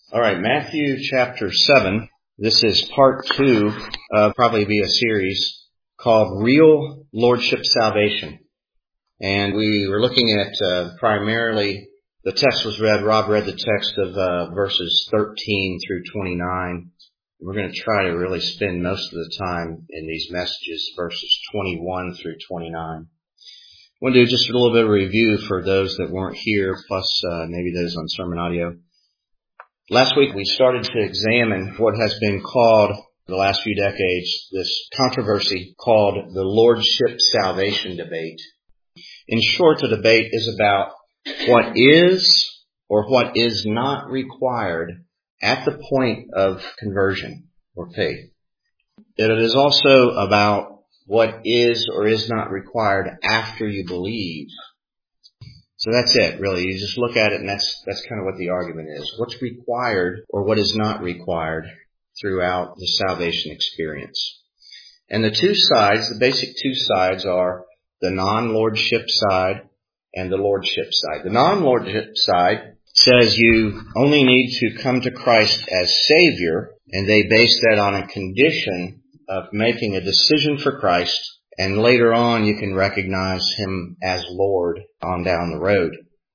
All right, Matthew chapter 7. This is part 2 of probably be a series called Real Lordship Salvation. And we were looking at primarily, the text was read, Rob read the text of verses 13 through 29. We're going to try to really spend most of the time in these messages, verses 21 through 29. I want to do just a little bit of review for those that weren't here, plus maybe those on sermon audio. Last week we started to examine what has been called, the last few decades, this controversy called the Lordship Salvation debate. In short, the debate is about what is or what is not required at the point of conversion or faith. It is also about what is or is not required after you believe. So that's it, really. You just look at it and that's kind of what the argument is. What's required or what is not required throughout the salvation experience. And the two sides, the basic two sides are the non-lordship side and the lordship side. The non-lordship side says you only need to come to Christ as Savior, and they base that on a condition of making a decision for Christ. And later on, you can recognize Him as Lord on down the road.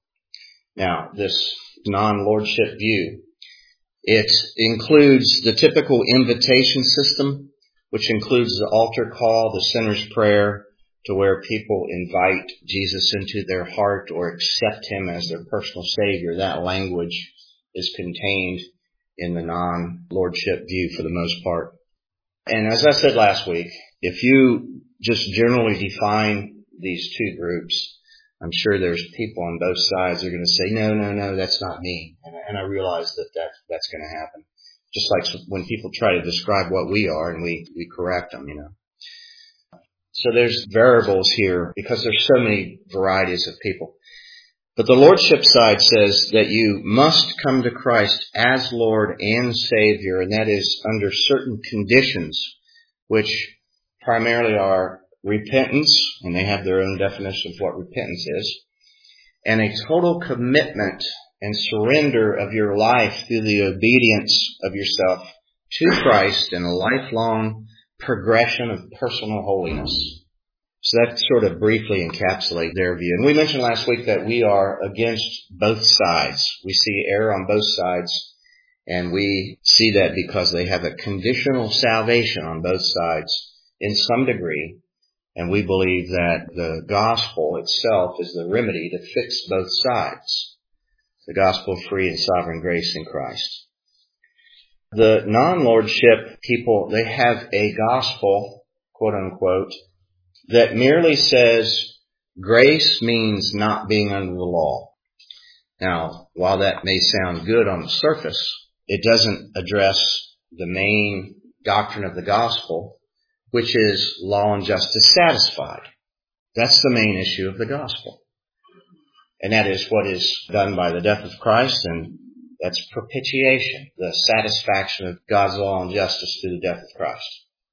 Now, this non-lordship view, it includes the typical invitation system, which includes the altar call, the sinner's prayer, to where people invite Jesus into their heart or accept Him as their personal Savior. That language is contained in the non-lordship view for the most part. And as I said last week, if you just generally define these two groups, I'm sure there's people on both sides that are going to say, no, that's not me. And I realize that's going to happen. Just like when people try to describe what we are and we correct them, So there's variables here because there's so many varieties of people. But the Lordship side says that you must come to Christ as Lord and Savior, and that is under certain conditions, which primarily are repentance, and they have their own definition of what repentance is, and a total commitment and surrender of your life through the obedience of yourself to Christ and a lifelong progression of personal holiness. So that sort of briefly encapsulates their view. And we mentioned last week that we are against both sides. We see error on both sides, and we see that because they have a conditional salvation on both sides in some degree, and we believe that the gospel itself is the remedy to fix both sides. The gospel of free and sovereign grace in Christ. The non-lordship people, they have a gospel, quote unquote, that merely says grace means not being under the law. Now, while that may sound good on the surface, it doesn't address the main doctrine of the gospel, which is law and justice satisfied. That's the main issue of the gospel. And that is what is done by the death of Christ, and that's propitiation, the satisfaction of God's law and justice through the death of Christ.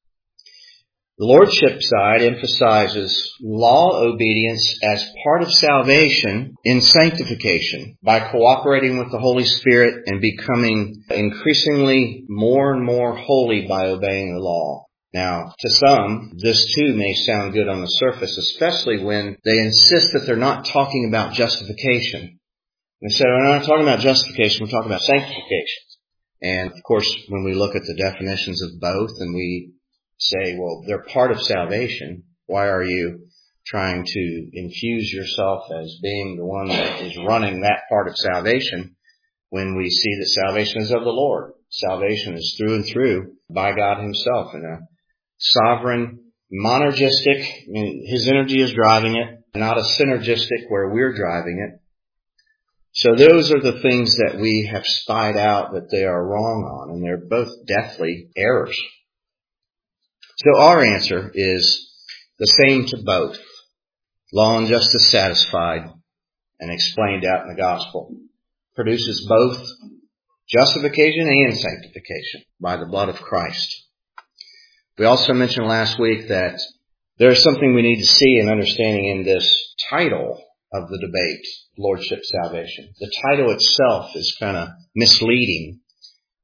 The Lordship side emphasizes law obedience as part of salvation in sanctification by cooperating with the Holy Spirit and becoming increasingly more and more holy by obeying the law. Now, to some, this too may sound good on the surface, especially when they insist that they're not talking about justification. They say, we're not talking about justification, we're talking about sanctification. And of course, when we look at the definitions of both and we say, well, they're part of salvation, why are you trying to infuse yourself as being the one that is running that part of salvation when we see that salvation is of the Lord? Salvation is through and through by God Himself in a sovereign, monergistic, His energy is driving it, not a synergistic where we're driving it. So those are the things that we have spied out that they are wrong on, and they're both deathly errors. So our answer is the same to both. Law and justice satisfied and explained out in the gospel produces both justification and sanctification by the blood of Christ. We also mentioned last week that there is something we need to see in understanding in this title of the debate, Lordship Salvation. The title itself is kind of misleading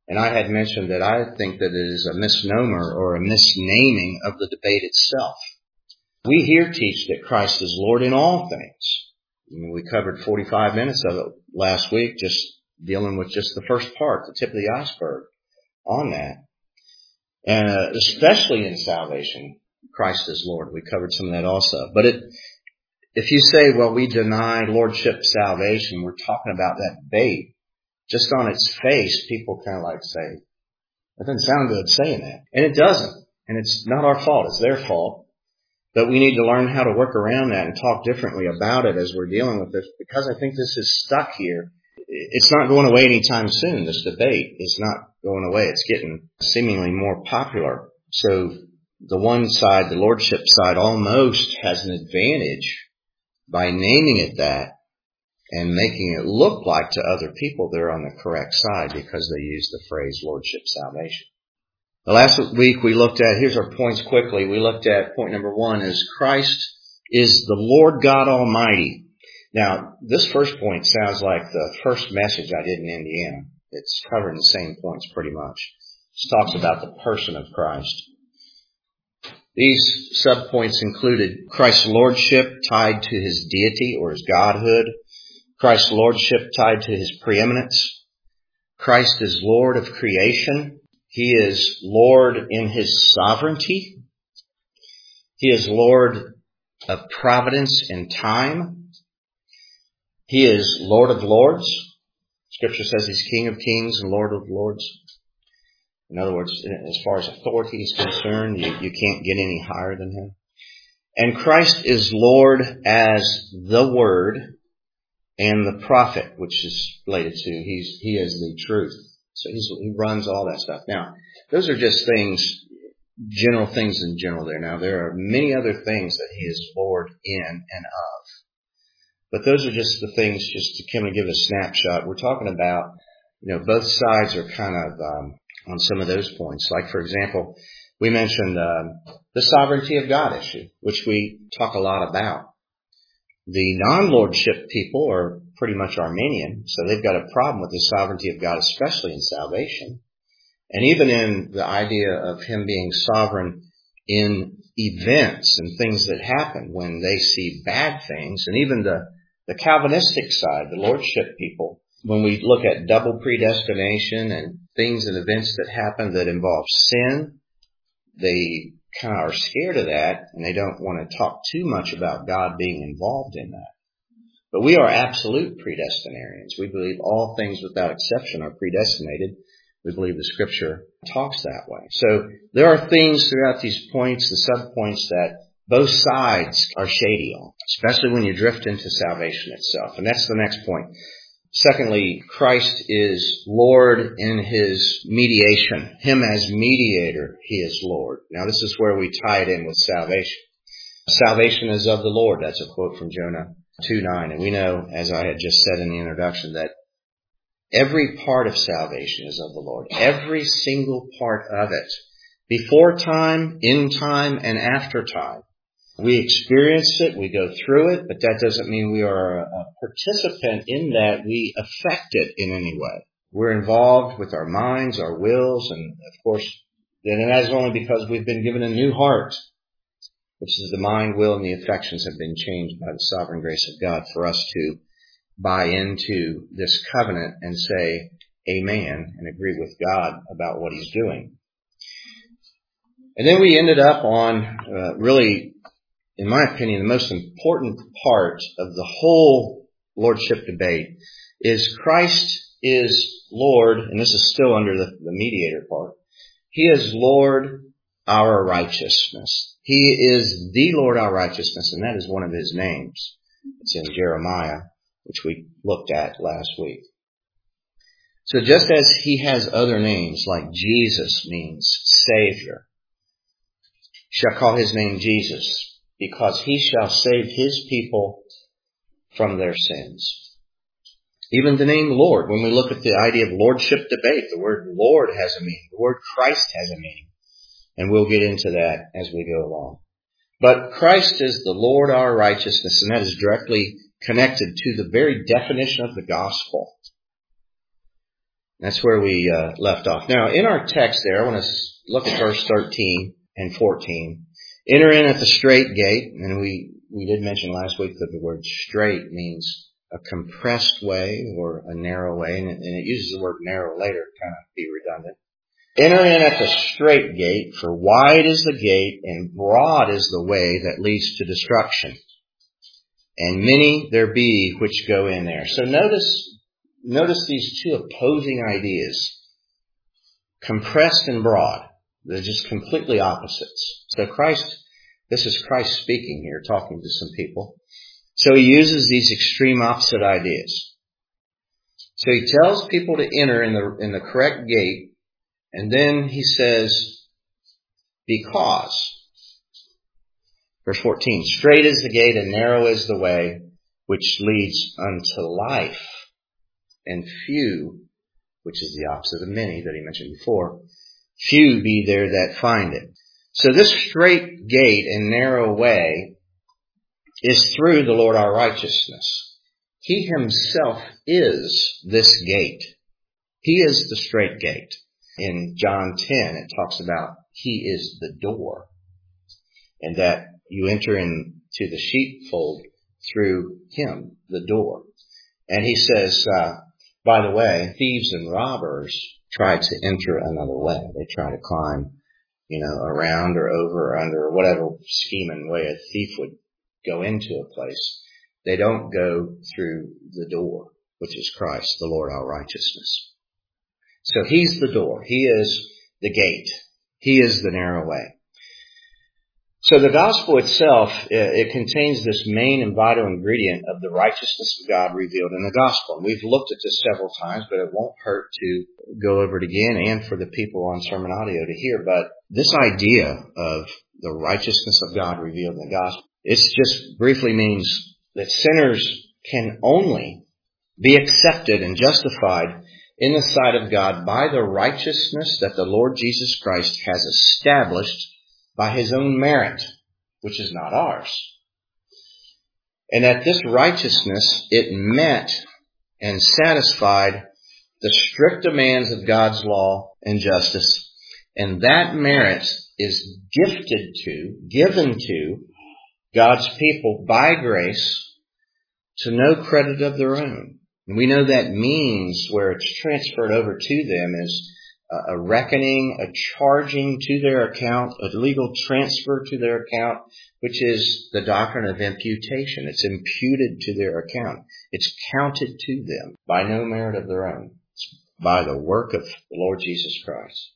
And I had mentioned that I think that it is a misnomer or a misnaming of the debate itself. We here teach that Christ is Lord in all things. We covered 45 minutes of it last week, just dealing with just the first part, the tip of the iceberg on that. And especially in salvation, Christ is Lord. We covered some of that also. But if you say, well, we deny lordship salvation, we're talking about that debate. Just on its face, people kind of like say, that doesn't sound good saying that. And it doesn't. And it's not our fault. It's their fault. But we need to learn how to work around that and talk differently about it as we're dealing with this, because I think this is stuck here. It's not going away anytime soon. This debate is not going away. It's getting seemingly more popular. So the one side, the lordship side, almost has an advantage by naming it that and making it look like to other people they're on the correct side because they use the phrase lordship salvation. The last week we looked at, here's our points quickly. We looked at point number 1 is Christ is the Lord God Almighty. Now, this first point sounds like the first message I did in Indiana. It's covering the same points pretty much. It talks about the person of Christ. These subpoints included Christ's lordship tied to his deity or his godhood, Christ's lordship tied to his preeminence. Christ is Lord of creation. He is Lord in his sovereignty. He is Lord of providence and time. He is Lord of lords. Scripture says he's King of kings and Lord of lords. In other words, as far as authority is concerned, you can't get any higher than him. And Christ is Lord as the Word and the prophet, which is related to, he is the truth. So he runs all that stuff. Now, those are just things, general things in general there. Now, there are many other things that he is Lord in and of. But those are just the things, just to kind of give a snapshot. We're talking about, both sides are kind of on some of those points. Like, for example, we mentioned the sovereignty of God issue, which we talk a lot about. The non-lordship people are pretty much Arminian, so they've got a problem with the sovereignty of God, especially in salvation. And even in the idea of him being sovereign in events and things that happen when they see bad things. And even the Calvinistic side, the lordship people, when we look at double predestination and things and events that happen that involve sin, they kind of are scared of that, and they don't want to talk too much about God being involved in that. But we are absolute predestinarians. We believe all things without exception are predestinated. We believe the Scripture talks that way. So there are things throughout these points, the sub-points, that both sides are shady on, especially when you drift into salvation itself. And that's the next point. Secondly, Christ is Lord in his mediation. Him as mediator, he is Lord. Now this is where we tie it in with salvation. Salvation is of the Lord. That's a quote from Jonah 2:9. And we know, as I had just said in the introduction, that every part of salvation is of the Lord. Every single part of it. Before time, in time, and after time. We experience it, we go through it, but that doesn't mean we are a participant in that. We affect it in any way. We're involved with our minds, our wills, and of course, and that is only because we've been given a new heart, which is the mind, will, and the affections have been changed by the sovereign grace of God for us to buy into this covenant and say amen and agree with God about what he's doing. And then we ended up on really, in my opinion, the most important part of the whole lordship debate is Christ is Lord, and this is still under the mediator part. He is Lord, our righteousness. He is the Lord, our righteousness, and that is one of his names. It's in Jeremiah, which we looked at last week. So just as he has other names, like Jesus means Savior, shall call his name Jesus, because he shall save his people from their sins. Even the name Lord, when we look at the idea of lordship debate, the word Lord has a meaning. The word Christ has a meaning. And we'll get into that as we go along. But Christ is the Lord our righteousness, and that is directly connected to the very definition of the gospel. That's where we left off. Now, in our text there, I want to look at verse 13 and 14. Enter in at the straight gate, and we did mention last week that the word straight means a compressed way or a narrow way, and it uses the word narrow later to kind of be redundant. Enter in at the straight gate, for wide is the gate and broad is the way that leads to destruction. And many there be which go in there. So notice these two opposing ideas. Compressed and broad. They're just completely opposites. So this is Christ speaking here, talking to some people. So he uses these extreme opposite ideas. So he tells people to enter in the correct gate, and then he says, because. Verse 14, straight is the gate and narrow is the way which leads unto life, and few, which is the opposite of many that he mentioned before, few be there that find it. So this straight gate and narrow way is through the Lord our righteousness. He himself is this gate. He is the straight gate. In John 10, it talks about he is the door, and that you enter into the sheepfold through him, the door. And he says, by the way, thieves and robbers try to enter another way. They try to climb, around or over or under or whatever scheme and way a thief would go into a place. They don't go through the door, which is Christ, the Lord our righteousness. So he's the door. He is the gate. He is the narrow way. So the gospel itself, it contains this main and vital ingredient of the righteousness of God revealed in the gospel. And we've looked at this several times, but it won't hurt to go over it again and for the people on sermon audio to hear. But this idea of the righteousness of God revealed in the gospel, it just briefly means that sinners can only be accepted and justified in the sight of God by the righteousness that the Lord Jesus Christ has established by his own merit, which is not ours. And that this righteousness, it met and satisfied the strict demands of God's law and justice. And that merit is given to God's people by grace to no credit of their own. And we know that means where it's transferred over to them is a reckoning, a charging to their account, a legal transfer to their account, which is the doctrine of imputation. It's imputed to their account. It's counted to them by no merit of their own. It's by the work of the Lord Jesus Christ.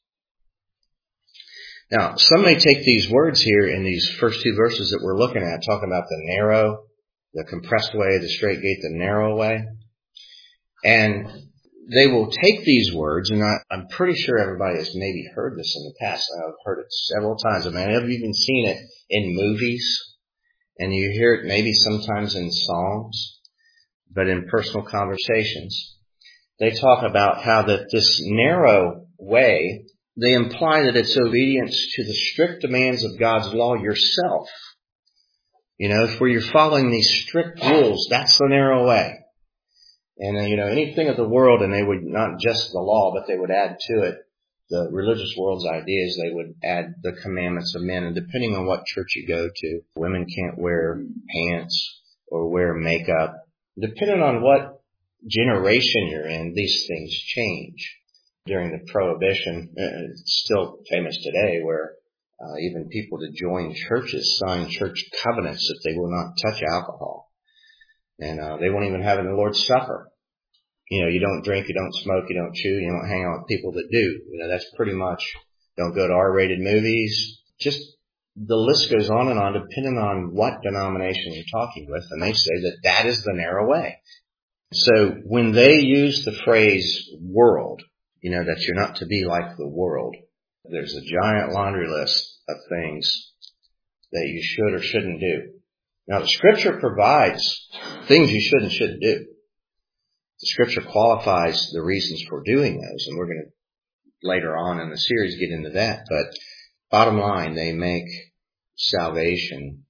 Now, some may take these words here in these first two verses that we're looking at, talking about the narrow, the compressed way, the straight gate, the narrow way, and they will take these words, and I'm pretty sure everybody has maybe heard this in the past. I've heard it several times. I mean, I've even seen it in movies, and you hear it maybe sometimes in songs, but in personal conversations. They talk about how that this narrow way, they imply that it's obedience to the strict demands of God's law yourself. If you're following these strict rules, that's the narrow way. And, anything of the world, and they would not just the law, but they would add to it the religious world's ideas. They would add the commandments of men. And depending on what church you go to, women can't wear pants or wear makeup. Depending on what generation you're in, these things change. During the Prohibition, it's still famous today, where even people to join churches sign church covenants that they will not touch alcohol. And they won't even have it in the Lord's Supper. You don't drink, you don't smoke, you don't chew, you don't hang out with people that do. That's pretty much, don't go to R-rated movies. Just the list goes on and on, depending on what denomination you're talking with. And they say that is the narrow way. So when they use the phrase world, that you're not to be like the world, there's a giant laundry list of things that you should or shouldn't do. Now, the Scripture provides things you should and shouldn't do. The Scripture qualifies the reasons for doing those, and we're going to later on in the series get into that. But bottom line, they make salvation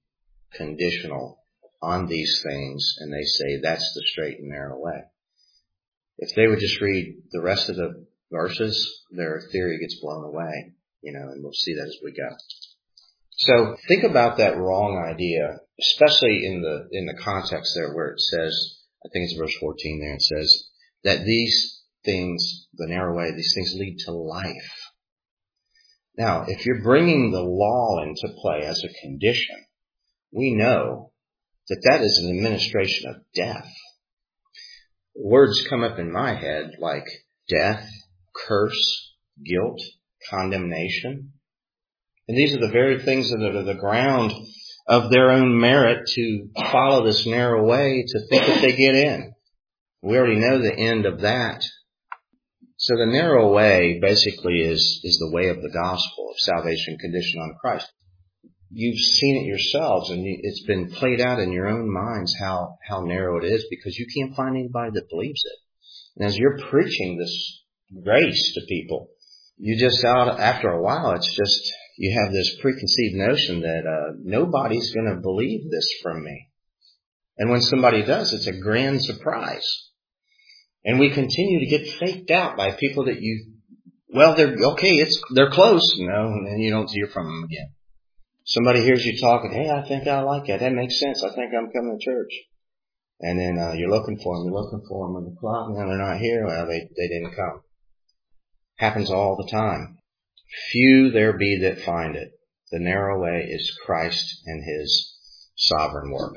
conditional on these things, and they say that's the straight and narrow way. if they would just read the rest of the verses, their theory gets blown away, and we'll see that as we go. So think about that wrong idea, especially in the context there where it says, I think it's verse 14 there, it says that these things, the narrow way, these things lead to life. Now, if you're bringing the law into play as a condition, we know that is an administration of death. Words come up in my head like death, curse, guilt, condemnation. And these are the very things that are the ground of their own merit to follow this narrow way, to think that they get in. We already know the end of that. So the narrow way basically is the way of the gospel of salvation conditioned on Christ. You've seen it yourselves, and it's been played out in your own minds how narrow it is, because you can't find anybody that believes it. And as you're preaching this grace to people, you just after a while, it's just, you have this preconceived notion that nobody's going to believe this from me. And when somebody does, it's a grand surprise. And we continue to get faked out by people that they're okay, they're close, and then you don't hear from them again. Somebody hears you talking, hey, I think I like that. That makes sense. I think I'm coming to church. And then you're looking for them. On the clock, and they're not here. Well, they didn't come. Happens all the time. Few there be that find it. The narrow way is Christ and His sovereign work.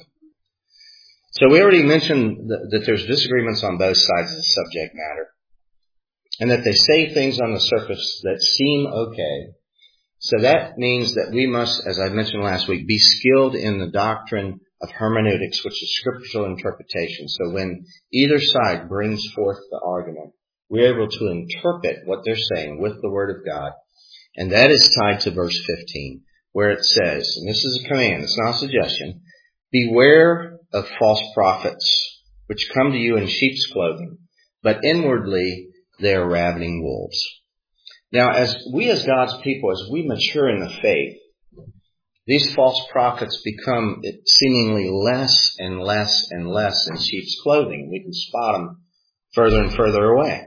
So we already mentioned that there's disagreements on both sides of the subject matter, and that they say things on the surface that seem okay. So that means that we must, as I mentioned last week, be skilled in the doctrine of hermeneutics, which is scriptural interpretation. So when either side brings forth the argument, we're able to interpret what they're saying with the Word of God. And that is tied to verse 15, where it says, and this is a command, it's not a suggestion, beware of false prophets, which come to you in sheep's clothing, but inwardly they are ravening wolves. Now, as God's people, as we mature in the faith, these false prophets become seemingly less and less and less in sheep's clothing. We can spot them further and further away.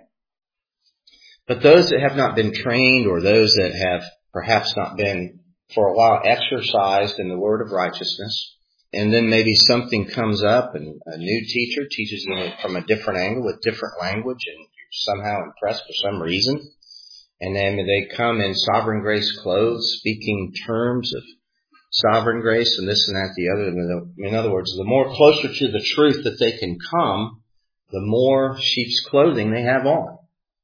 But those that have not been trained, or those that have perhaps not been for a while exercised in the word of righteousness, and then maybe something comes up and a new teacher teaches them from a different angle with different language, and you're somehow impressed for some reason. And then they come in sovereign grace clothes, speaking terms of sovereign grace and this and that, the other. In other words, the more closer to the truth that they can come, the more sheep's clothing they have on.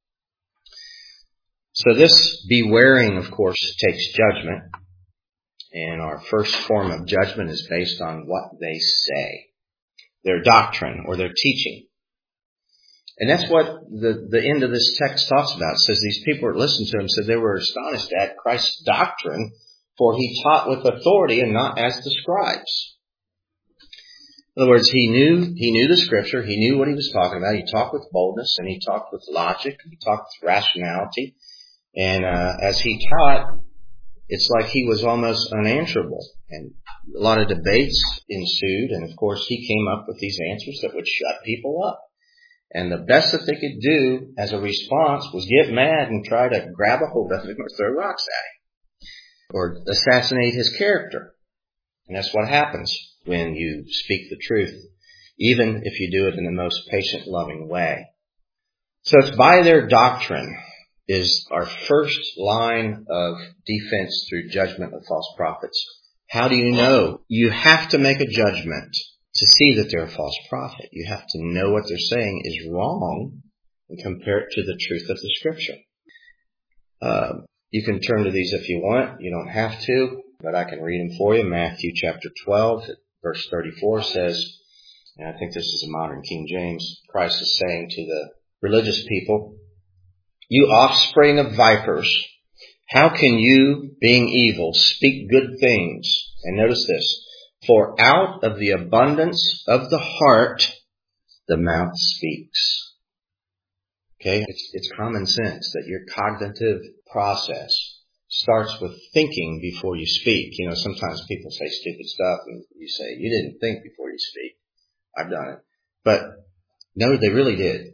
So this bewaring, of course, takes judgment. And our first form of judgment is based on what they say, their doctrine or their teaching. And that's what the end of this text talks about. It says these people that listened to him said they were astonished at Christ's doctrine, for he taught with authority and not as the scribes. In other words, he knew the scripture, he knew what he was talking about. He talked with boldness, and he talked with logic, and he talked with rationality. And as he taught, it's like he was almost unanswerable. And a lot of debates ensued, and of course he came up with these answers that would shut people up. And the best that they could do as a response was get mad and try to grab a hold of him or throw rocks at him or assassinate his character. And that's what happens when you speak the truth, even if you do it in the most patient, loving way. So it's by their doctrine is our first line of defense through judgment of false prophets. How do you know? You have to make a judgment to see that they're a false prophet. You have to know what they're saying is wrong and compare it to the truth of the scripture. You can turn to these if you want. You don't have to, but I can read them for you. Matthew chapter 12, verse 34 says, and I think this is a modern King James, Christ is saying to the religious people, you offspring of vipers, how can you, being evil, speak good things? And notice this. For out of the abundance of the heart, the mouth speaks. Okay? It's common sense that your cognitive process starts with thinking before you speak. You know, sometimes people say stupid stuff and you say, you didn't think before you speak. I've done it. But no, they really did.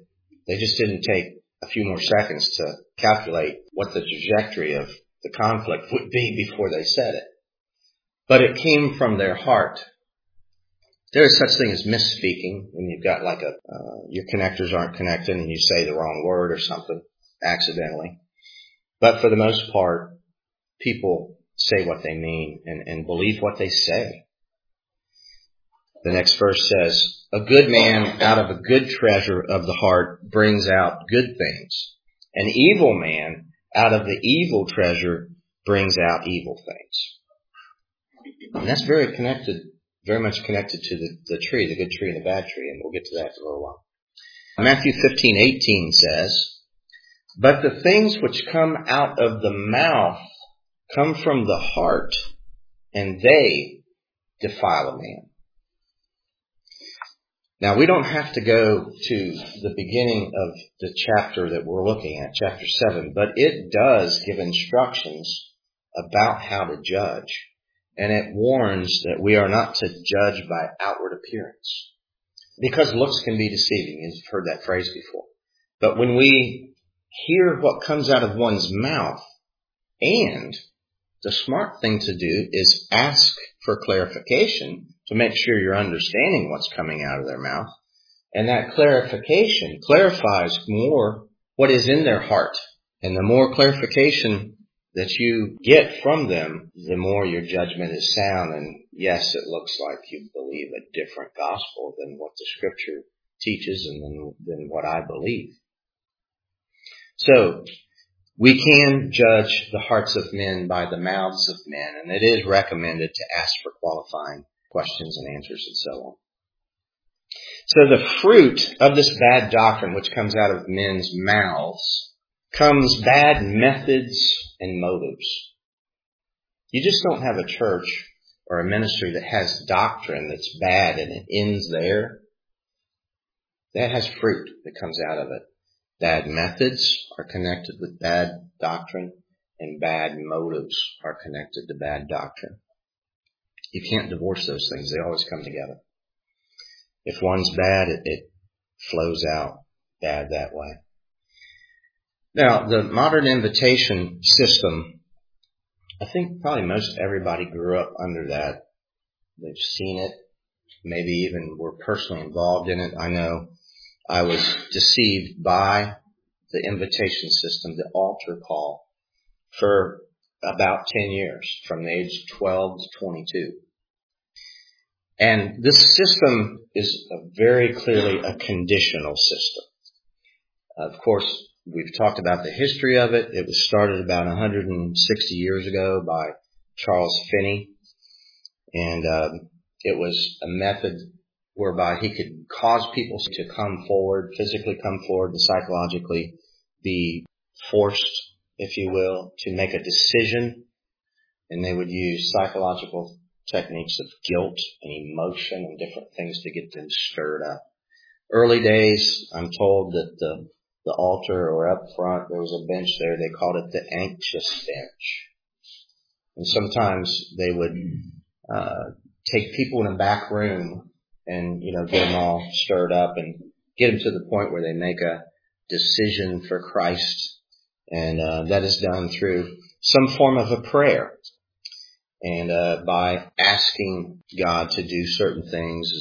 They just didn't take a few more seconds to calculate what the trajectory of the conflict would be before they said it. But it came from their heart. There is such thing as misspeaking when you've got like your connectors aren't connected and you say the wrong word or something accidentally. But for the most part, people say what they mean and believe what they say. The next verse says, a good man out of a good treasure of the heart brings out good things. An evil man out of the evil treasure brings out evil things. And that's very much connected to the tree, the good tree and the bad tree, and we'll get to that in a little while. Matthew 15:18 says, but the things which come out of the mouth come from the heart, and they defile a man. Now, we don't have to go to the beginning of the chapter that we're looking at, chapter 7, but it does give instructions about how to judge. And it warns that we are not to judge by outward appearance. Because looks can be deceiving. You've heard that phrase before. But when we hear what comes out of one's mouth, and the smart thing to do is ask for clarification to make sure you're understanding what's coming out of their mouth. And that clarification clarifies more what is in their heart. And the more clarification that you get from them, the more your judgment is sound. And yes, it looks like you believe a different gospel than what the Scripture teaches and than what I believe. So, we can judge the hearts of men by the mouths of men, and it is recommended to ask for qualifying questions and answers and so on. So the fruit of this bad doctrine which comes out of men's mouths comes bad methods and motives. You just don't have a church or a ministry that has doctrine that's bad and it ends there. That has fruit that comes out of it. Bad methods are connected with bad doctrine, and bad motives are connected to bad doctrine. You can't divorce those things. They always come together. If one's bad, it flows out bad that way. Now, the modern invitation system, I think probably most everybody grew up under that. They've seen it, maybe even were personally involved in it. I know I was deceived by the invitation system, the altar call, for about 10 years, from the age 12 to 22. And this system is very clearly a conditional system. Of course, we've talked about the history of it. It was started about 160 years ago by Charles Finney. And it was a method whereby he could cause people to come forward, physically come forward, and psychologically be forced, if you will, to make a decision. And they would use psychological techniques of guilt and emotion and different things to get them stirred up. Early days, I'm told that the altar or up front, there was a bench there. They called it the anxious bench. And sometimes they would take people in a back room and, get them all stirred up and get them to the point where they make a decision for Christ. And that is done through some form of a prayer. And by asking God to do certain things,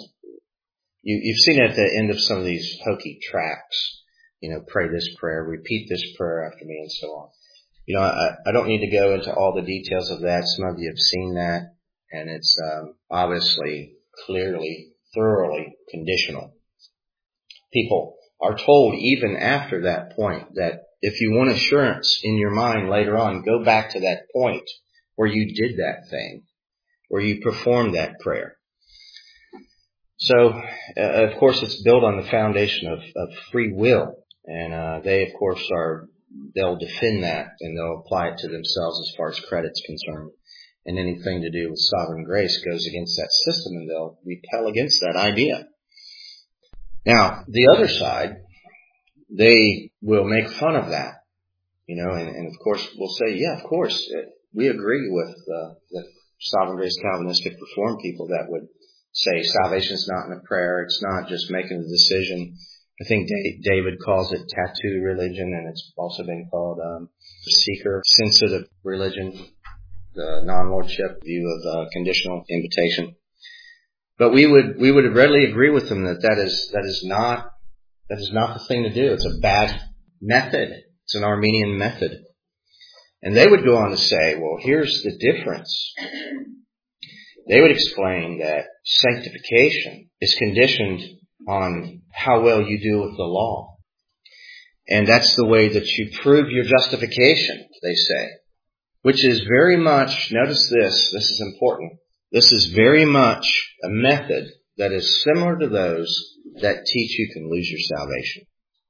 you've seen it at the end of some of these hokey tracts. Pray this prayer, repeat this prayer after me, and so on. I don't need to go into all the details of that. Some of you have seen that, and it's obviously, clearly, thoroughly conditional. People are told even after that point that if you want assurance in your mind later on, go back to that point where you did that thing, where you performed that prayer. So, of course, it's built on the foundation of free will. And they, of course, they'll defend that and they'll apply it to themselves as far as credit's concerned. And anything to do with sovereign grace goes against that system, and they'll repel against that idea. Now, the other side, they will make fun of that, and of course we'll say, yeah, of course, we agree with the sovereign grace Calvinistic Reformed people that would say salvation is not in a prayer, it's not just making a decision. I think David calls it tattoo religion, and it's also been called seeker-sensitive religion, the non-lordship view of conditional invitation. But we would readily agree with them that is not the thing to do. It's a bad method. It's an Arminian method. And they would go on to say, well, here's the difference. They would explain that sanctification is conditioned on how well you do with the law. And that's the way that you prove your justification, they say. Which is very much, notice this is important. This is very much a method that is similar to those that teach you can lose your salvation.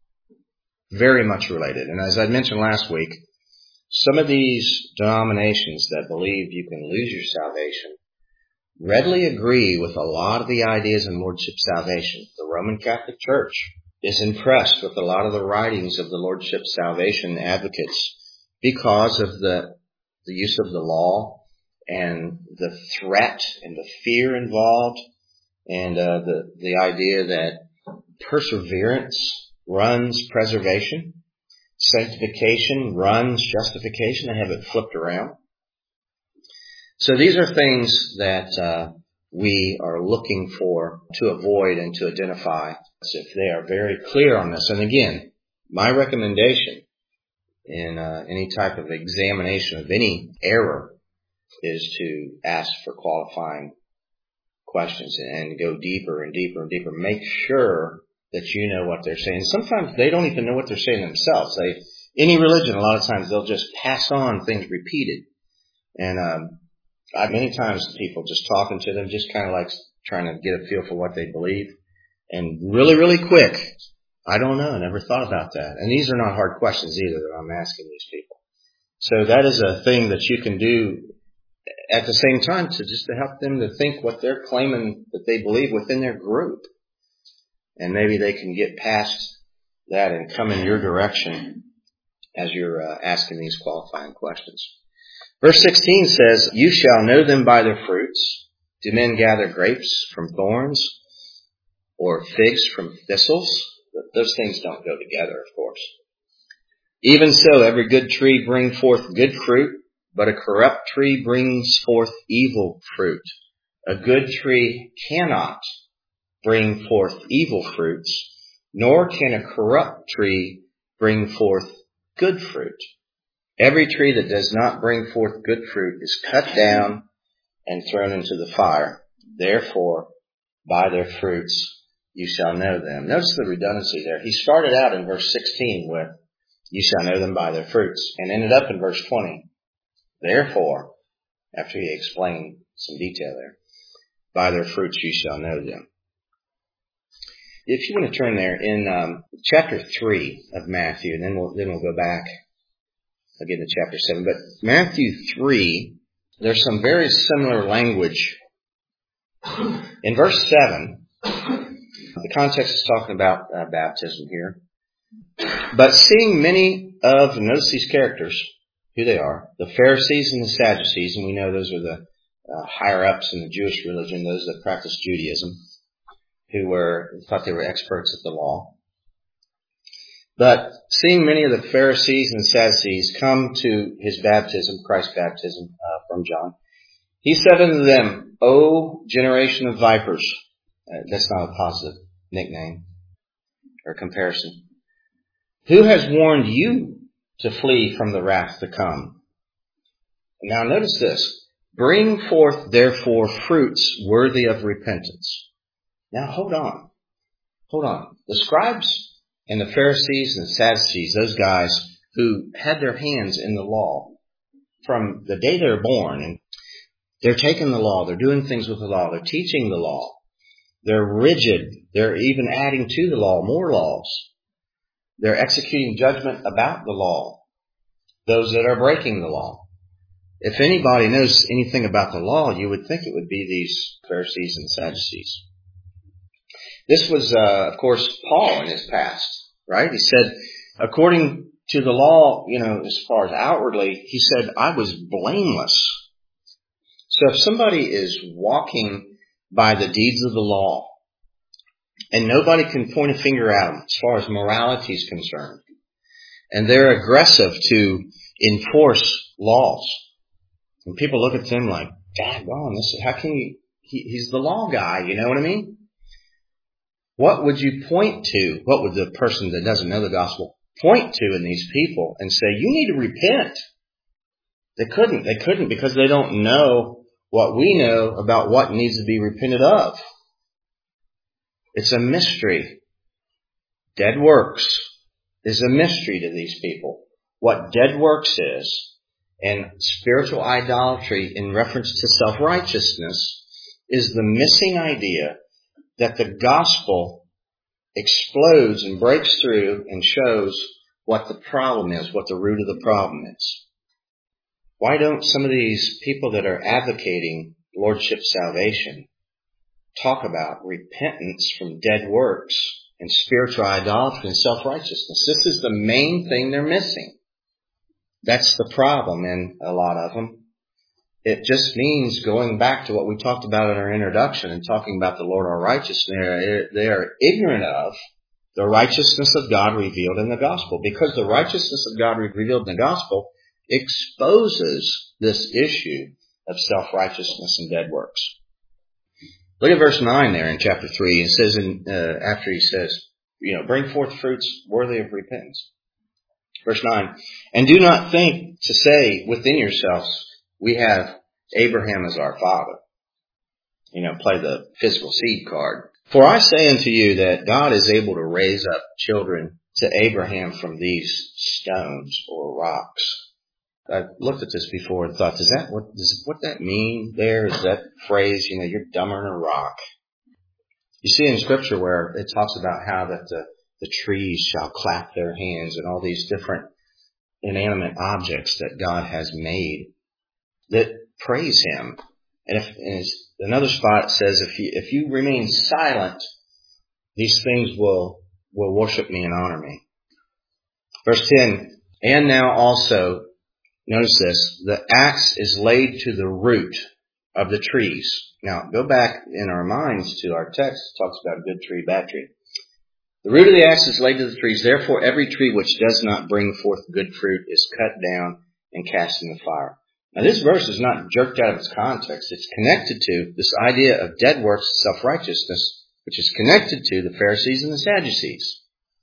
Very much related. And as I mentioned last week, some of these denominations that believe you can lose your salvation readily agree with a lot of the ideas in Lordship salvation. The Roman Catholic Church is impressed with a lot of the writings of the Lordship salvation advocates because of the use of the law and the threat and the fear involved, and the idea that perseverance runs preservation, sanctification runs justification. They have it flipped around. So these are things that we are looking for to avoid and to identify if they are very clear on this. And again, my recommendation in any type of examination of any error is to ask for qualifying questions and go deeper and deeper and deeper. Make sure that you know what they're saying. Sometimes they don't even know what they're saying themselves. Any religion, a lot of times they'll just pass on things repeated. And many times people just talking to them, just kind of like trying to get a feel for what they believe. And really, really quick, I don't know, I never thought about that. And these are not hard questions either that I'm asking these people. So that is a thing that you can do at the same time to help them to think what they're claiming that they believe within their group. And maybe they can get past that and come in your direction as you're asking these qualifying questions. Verse 16 says, "You shall know them by their fruits. Do men gather grapes from thorns or figs from thistles?" Those things don't go together, of course. "Even so, every good tree brings forth good fruit, but a corrupt tree brings forth evil fruit. A good tree cannot bring forth evil fruits, nor can a corrupt tree bring forth good fruit. Every tree that does not bring forth good fruit is cut down and thrown into the fire. Therefore, by their fruits you shall know them." Notice the redundancy there. He started out in verse 16 with, "You shall know them by their fruits," and ended up in verse 20. Therefore, after he explained some detail there, "By their fruits you shall know them." If you want to turn there in chapter 3 of Matthew, and then we'll go back again to chapter 7. But Matthew 3, there's some very similar language. In verse 7, the context is talking about baptism here. "But seeing many of," notice these characters, who they are, "the Pharisees and the Sadducees," and we know those are the higher-ups in the Jewish religion, those that practice Judaism, who thought they were experts at the law. "But seeing many of the Pharisees and Sadducees come to his baptism," Christ's baptism from John, "he said unto them, O generation of vipers," that's not a positive nickname or comparison, "who has warned you to flee from the wrath to come?" Now notice this. "Bring forth therefore fruits worthy of repentance." Now hold on. The scribes and the Pharisees and the Sadducees, those guys who had their hands in the law from the day they were born, and they're taking the law, they're doing things with the law, they're teaching the law, they're rigid, they're even adding to the law more laws, they're executing judgment about the law, those that are breaking the law. If anybody knows anything about the law, you would think it would be these Pharisees and Sadducees. This was, of course, Paul in his past, right? He said, according to the law, as far as outwardly, he said, I was blameless. So if somebody is walking by the deeds of the law And nobody can point a finger at them as far as morality is concerned. And they're aggressive to enforce laws. And people look at them like, daggone, how can he's the law guy, you know what I mean? What would you point to? What would the person that doesn't know the gospel point to in these people and say, you need to repent? They couldn't because they don't know what we know about what needs to be repented of. It's a mystery. Dead works is a mystery to these people. What dead works is, and spiritual idolatry in reference to self-righteousness, is the missing idea that the gospel explodes and breaks through and shows what the problem is, what the root of the problem is. Why don't some of these people that are advocating lordship salvation talk about repentance from dead works and spiritual idolatry and self-righteousness? This is the main thing they're missing. That's the problem in a lot of them. It just means going back to what we talked about in our introduction and talking about the Lord our righteousness. They are ignorant of the righteousness of God revealed in the gospel, because the righteousness of God revealed in the gospel exposes this issue of self-righteousness and dead works. Look at verse 9 there in chapter 3. It says, after he says, bring forth fruits worthy of repentance. Verse 9, and do not think to say within yourselves, we have Abraham as our father. Play the physical seed card. For I say unto you that God is able to raise up children to Abraham from these stones or rocks. I've looked at this before and thought, does what that mean there? Is that phrase, you're dumber than a rock? You see in Scripture where it talks about how that the trees shall clap their hands and all these different inanimate objects that God has made that praise Him. And another spot says, if you remain silent, these things will worship me and honor me. Verse 10, and now also, notice this, the axe is laid to the root of the trees. Now, go back in our minds to our text. It talks about good tree, bad tree. The root of the axe is laid to the trees. Therefore, every tree which does not bring forth good fruit is cut down and cast in the fire. Now, this verse is not jerked out of its context. It's connected to this idea of dead works, self-righteousness, which is connected to the Pharisees and the Sadducees.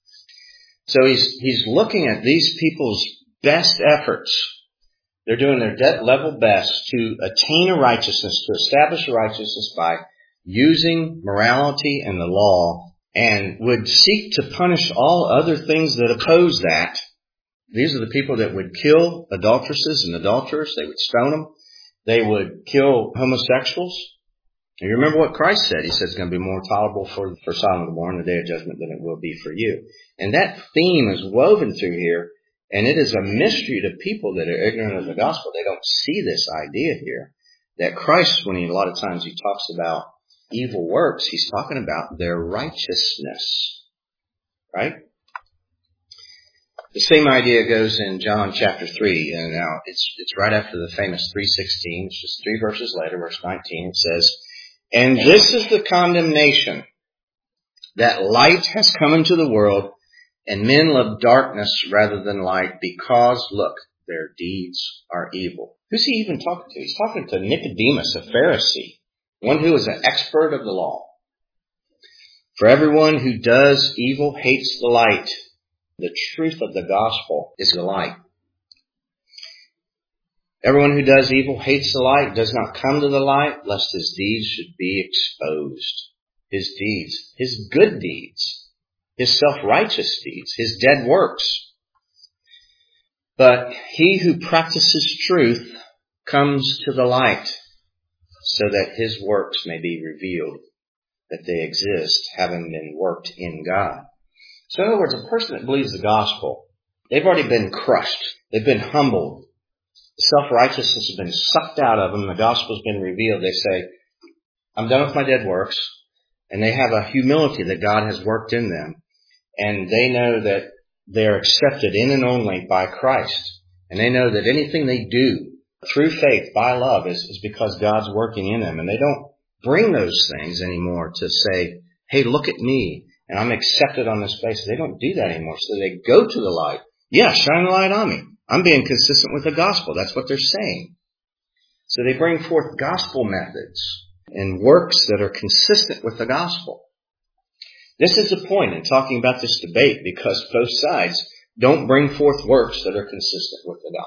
So he's looking at these people's best efforts. They're doing their level best to attain a righteousness, to establish a righteousness by using morality and the law, and would seek to punish all other things that oppose that. These are the people that would kill adulteresses and adulterers. They would stone them. They would kill homosexuals. And you remember what Christ said. He said it's going to be more tolerable for Sodom and Gomorrah in the day of judgment than it will be for you. And that theme is woven through here. And it is a mystery to people that are ignorant of the gospel. They don't see this idea here. That Christ, a lot of times he talks about evil works, he's talking about their righteousness. Right? The same idea goes in John chapter 3. And now it's right after the famous 3:16. It's just 3 verses later, verse 19. It says, and this is the condemnation, that light has come into the world, and men love darkness rather than light, because, look, their deeds are evil. Who's he even talking to? He's talking to Nicodemus, a Pharisee, one who is an expert of the law. For everyone who does evil hates the light. The truth of the gospel is the light. Everyone who does evil hates the light, does not come to the light, lest his deeds should be exposed. His deeds, his good deeds, his self-righteous deeds, his dead works. But he who practices truth comes to the light, so that his works may be revealed, that they exist, having been worked in God. So in other words, a person that believes the gospel, they've already been crushed. They've been humbled. The self-righteousness has been sucked out of them. The gospel's been revealed. They say, I'm done with my dead works. And they have a humility that God has worked in them. And they know that they're accepted in and only by Christ. And they know that anything they do through faith, by love, is because God's working in them. And they don't bring those things anymore to say, hey, look at me, and I'm accepted on this basis. They don't do that anymore. So they go to the light. Yeah, shine the light on me. I'm being consistent with the gospel. That's what they're saying. So they bring forth gospel methods and works that are consistent with the gospel. This is the point in talking about this debate, because both sides don't bring forth works that are consistent with the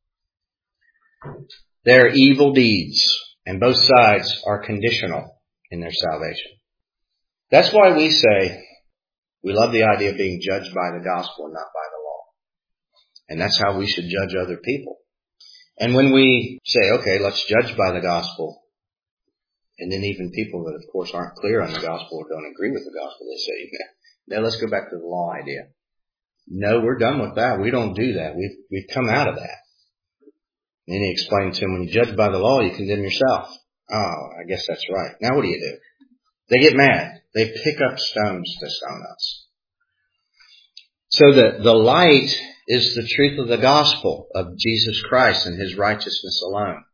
gospel. They're evil deeds, and both sides are conditional in their salvation. That's why we say we love the idea of being judged by the gospel and not by the law. And that's how we should judge other people. And when we say, okay, let's judge by the gospel, and then even people that, of course, aren't clear on the gospel or don't agree with the gospel, they say, now let's go back to the law idea. No, we're done with that. We don't do that. We've come out of that. And then he explained to him, when you judge by the law, you condemn yourself. Oh, I guess that's right. Now what do you do? They get mad. They pick up stones to stone us. So the light is the truth of the gospel of Jesus Christ and his righteousness alone.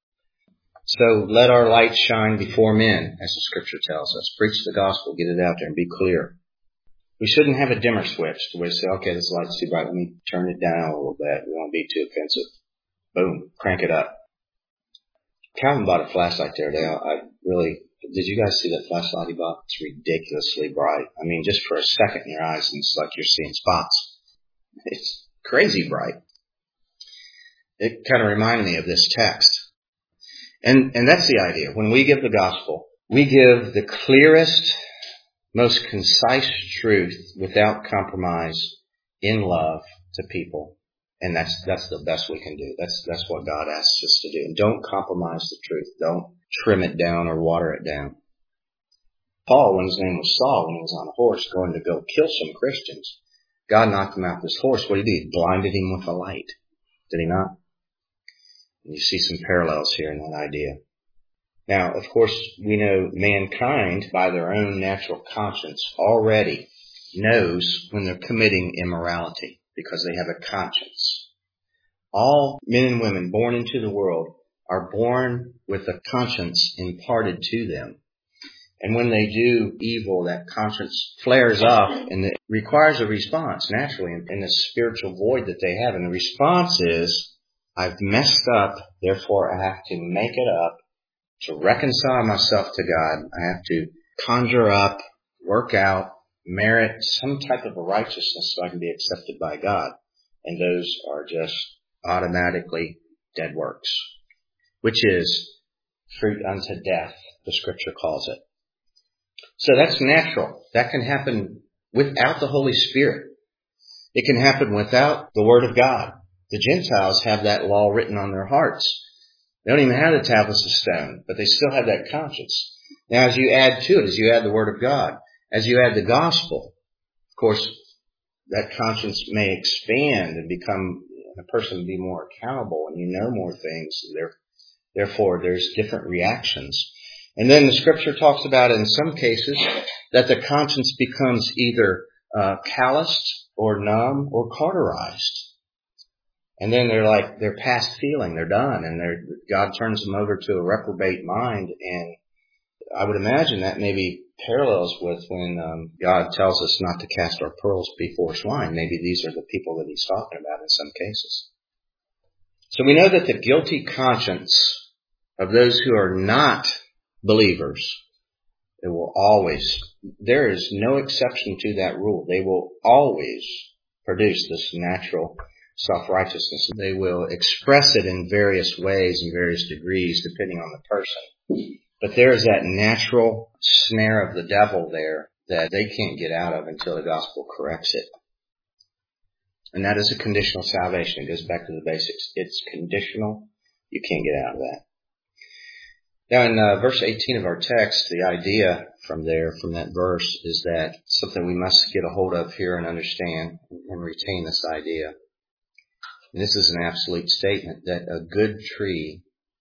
So let our light shine before men, as the scripture tells us. Preach the gospel, get it out there, and be clear. We shouldn't have a dimmer switch to where we say, okay, this light's too bright. Let me turn it down a little bit. We won't be too offensive. Boom, crank it up. Calvin bought a flashlight the other day. Did you guys see that flashlight he bought? It's ridiculously bright. I mean, just for a second in your eyes, and it's like you're seeing spots. It's crazy bright. It kind of reminded me of this text. And that's the idea. When we give the gospel, we give the clearest, most concise truth without compromise in love to people. And that's the best we can do. That's what God asks us to do. And don't compromise the truth. Don't trim it down or water it down. Paul, when his name was Saul, when he was on a horse going to go kill some Christians, God knocked him off his horse. What did he do? He blinded him with a light. Did he not? And you see some parallels here in that idea. Now, of course, we know mankind, by their own natural conscience, already knows when they're committing immorality because they have a conscience. All men and women born into the world are born with a conscience imparted to them. And when they do evil, that conscience flares up and it requires a response naturally in the spiritual void that they have. And the response is, I've messed up, therefore I have to make it up to reconcile myself to God. I have to conjure up, work out, merit some type of a righteousness so I can be accepted by God. And those are just automatically dead works, which is fruit unto death, the scripture calls it. So that's natural. That can happen without the Holy Spirit. It can happen without the Word of God. The Gentiles have that law written on their hearts. They don't even have the tablets of stone, but they still have that conscience. Now, as you add to it, as you add the Word of God, as you add the gospel, of course, that conscience may expand and become a person to be more accountable, and you know more things. Therefore, there's different reactions. And then the scripture talks about in some cases that the conscience becomes either calloused or numb or cauterized. And then they're past feeling, they're done, and God turns them over to a reprobate mind. And I would imagine that maybe parallels with when God tells us not to cast our pearls before swine. Maybe these are the people that he's talking about in some cases. So we know that the guilty conscience of those who are not believers, there is no exception to that rule. They will always produce this natural self-righteousness. They will express it in various ways and various degrees depending on the person. But there is that natural snare of the devil there that they can't get out of until the gospel corrects it. And that is a conditional salvation. It goes back to the basics. It's conditional. You can't get out of that. Now in verse 18 of our text, the idea from that verse, is that something we must get a hold of here and understand and retain this idea. And this is an absolute statement that a good tree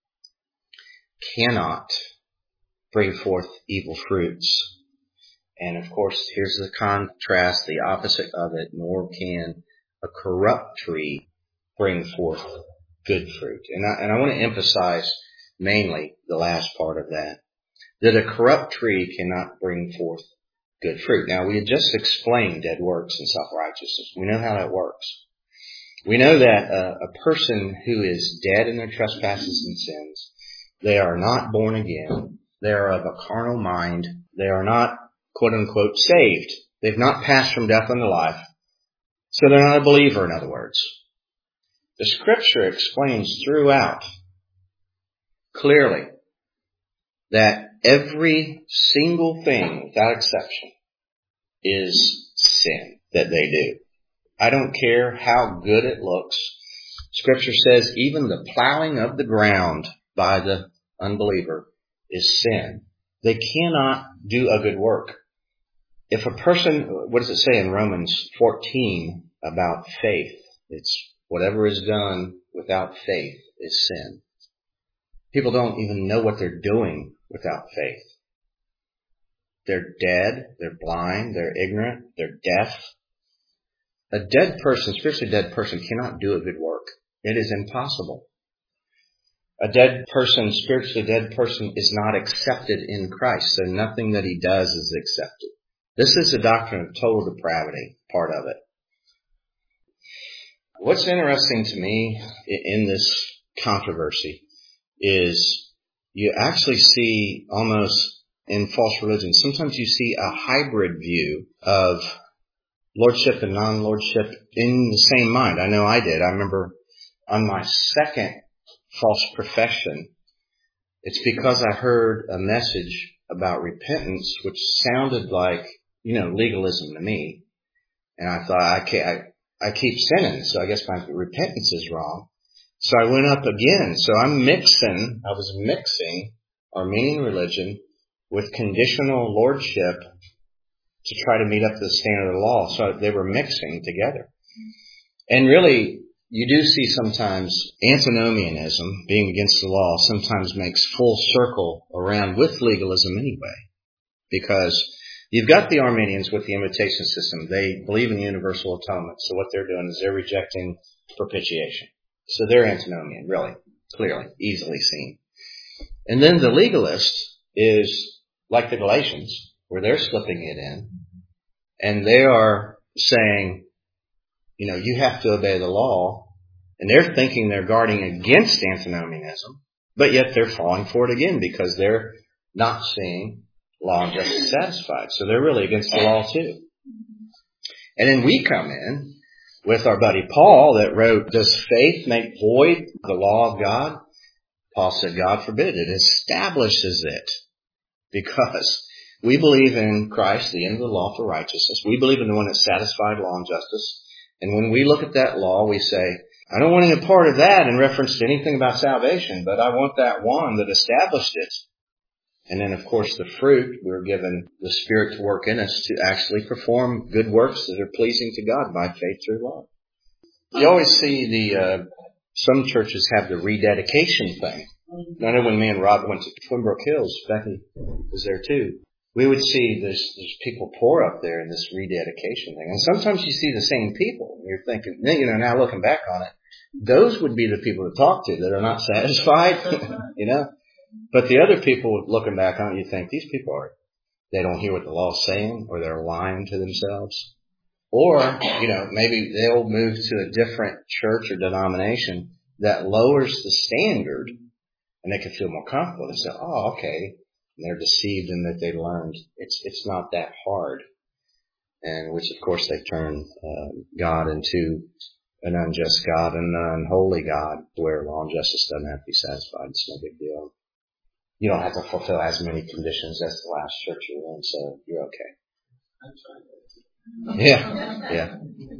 cannot bring forth evil fruits. And of course, here's the contrast, the opposite of it, nor can a corrupt tree bring forth good fruit. And I want to emphasize mainly the last part of that a corrupt tree cannot bring forth good fruit. Now, we had just explained dead works and self-righteousness. We know how that works. We know that a person who is dead in their trespasses and sins, they are not born again. They are of a carnal mind. They are not, quote unquote, saved. They've not passed from death unto life. So they're not a believer, in other words. The Scripture explains throughout clearly that every single thing, without exception, is sin that they do. I don't care how good it looks. Scripture says even the plowing of the ground by the unbeliever is sin. They cannot do a good work. If a person, what does it say in Romans 14 about faith? It's whatever is done without faith is sin. People don't even know what they're doing without faith. They're dead, they're blind, they're ignorant, they're deaf. A dead person, spiritually dead person, cannot do a good work. It is impossible. A dead person, spiritually dead person, is not accepted in Christ, so nothing that he does is accepted. This is the doctrine of total depravity, part of it. What's interesting to me in this controversy is you actually see almost in false religion, sometimes you see a hybrid view of lordship and non-lordship in the same mind. I know I did. I remember on my second false profession, it's because I heard a message about repentance, which sounded like, legalism to me. And I thought, I keep sinning, so I guess my repentance is wrong. So I went up again. So I was mixing Armenian religion with conditional lordship to try to meet up to the standard of the law. So they were mixing together. And really, you do see sometimes antinomianism, being against the law, sometimes makes full circle around with legalism anyway. Because you've got the Armenians with the invitation system. They believe in universal atonement. So what they're doing is they're rejecting propitiation. So they're antinomian, really, clearly, easily seen. And then the legalist is like the Galatians, where they're slipping it in. And they are saying, you have to obey the law. And they're thinking they're guarding against antinomianism. But yet they're falling for it again because they're not seeing law and justice satisfied. So they're really against the law too. And then we come in with our buddy Paul that wrote, does faith make void the law of God? Paul said, God forbid. It establishes it because we believe in Christ, the end of the law for righteousness. We believe in the one that satisfied law and justice. And when we look at that law, we say, I don't want any part of that in reference to anything about salvation, but I want that one that established it. And then, of course, the fruit, we're given the Spirit to work in us to actually perform good works that are pleasing to God by faith through love. You always see some churches have the rededication thing. I know when me and Rob went to Twinbrook Hills, Becky was there too. We would see there's people pour up there in this rededication thing. And sometimes you see the same people. And you're thinking, now looking back on it, those would be the people to talk to that are not satisfied, But the other people, looking back on it, you think these people they don't hear what the law is saying, or they're lying to themselves. Or, maybe they'll move to a different church or denomination that lowers the standard and they can feel more comfortable. They say, oh, okay. And they're deceived in that they learned it's not that hard. And which, of course, they turn God into an unjust God and an unholy God where law and justice doesn't have to be satisfied. It's no big deal. You don't have to fulfill as many conditions as the last church you're in, so you're okay. Yeah.